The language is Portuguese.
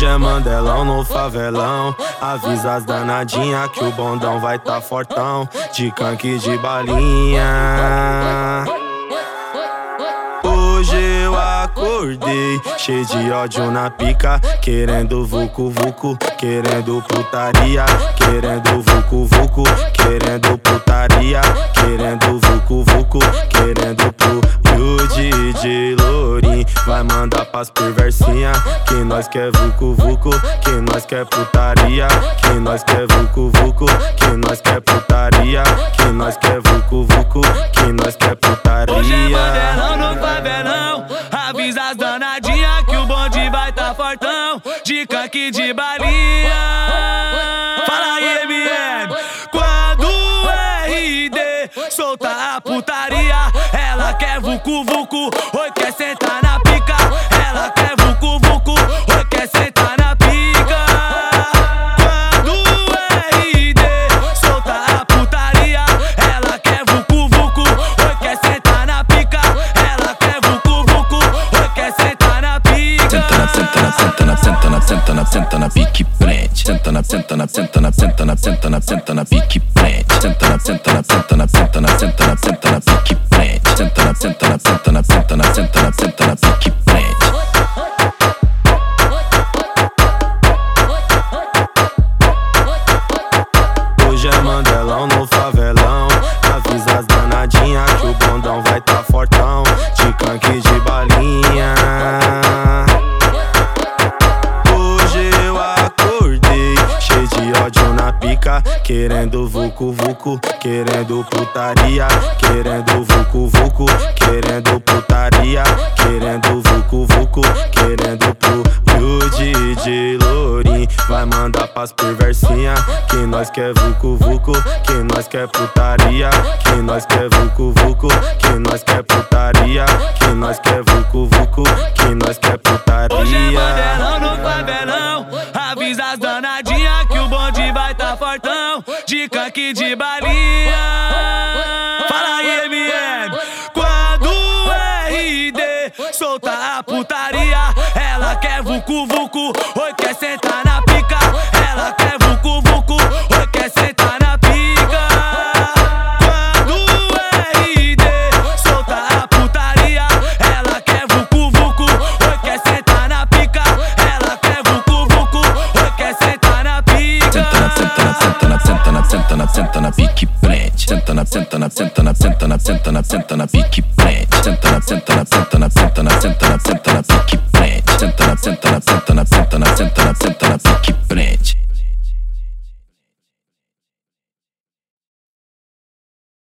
Hoje é Mandelão no favelão. Avisa as danadinha que o bondão vai tá fortão. De canque de balinha. Hoje eu acordei cheio de ódio na pica, querendo vucu vucu, querendo putaria, querendo vucu vucu, querendo putaria, querendo vucu vucu, querendo pu. E o DJ Lourinho vai mandar pras perversinha que nós quer vucu vucu, que nós quer putaria, que nós quer vucu vucu, que nós quer putaria, que nós quer vucu vucu, que nós quer putaria. Hoje é Mandelão no favelão. Avisa as danadinha que o bonde vai tá fortão. De canque de balinha. Fala aí, MM. Quando o RD solta a putaria, ela quer vucu vucu, oi quer sentar na pica. Ela quer vucu vucu, oi quer sentar na pica. Quando o RD solta a putaria, ela quer vucu vucu, oi quer sentar na pica. Ela quer vucu vucu, oi quer sentar na pica. Senta na pique prende. Senta na pique prende. Senta na pique prende. Senta na pique prende. Hoje é Mandelão no favelão. Avisa as danadinha que o bondão vai tá fortão. De canque de balinha. Hoje eu acordei cheio de ódio na pica, querendo vucu vucu, querendo putaria, querendo vucu vucu, querendo putaria, querendo vucu vucu, querendo pu. E o DJ Lourinho vai mandar pras perversinha que nós quer vucu vucu, que nós quer putaria, que nós quer vucu vucu, que nós quer putaria, que nós quer vucu vucu, que nós quer putaria. Hoje é Mandelão no favelão. Avisa as danadinha que o bonde vai tá fortão. De canque de balinha. Fala aí, MM. Quando o RD solta a putaria, ela quer vucu vucu, oi quer sentar na pica. Ela quer vucu vucu, oi quer sentar na pica. Quando o RD solta a putaria, ela quer vucu vucu, oi quer sentar na pica. Ela quer vucu vucu, oi quer sentar na pica. Senta na pique prende. Senta na pique prende. Senta na pique prende. Senta na pique prende.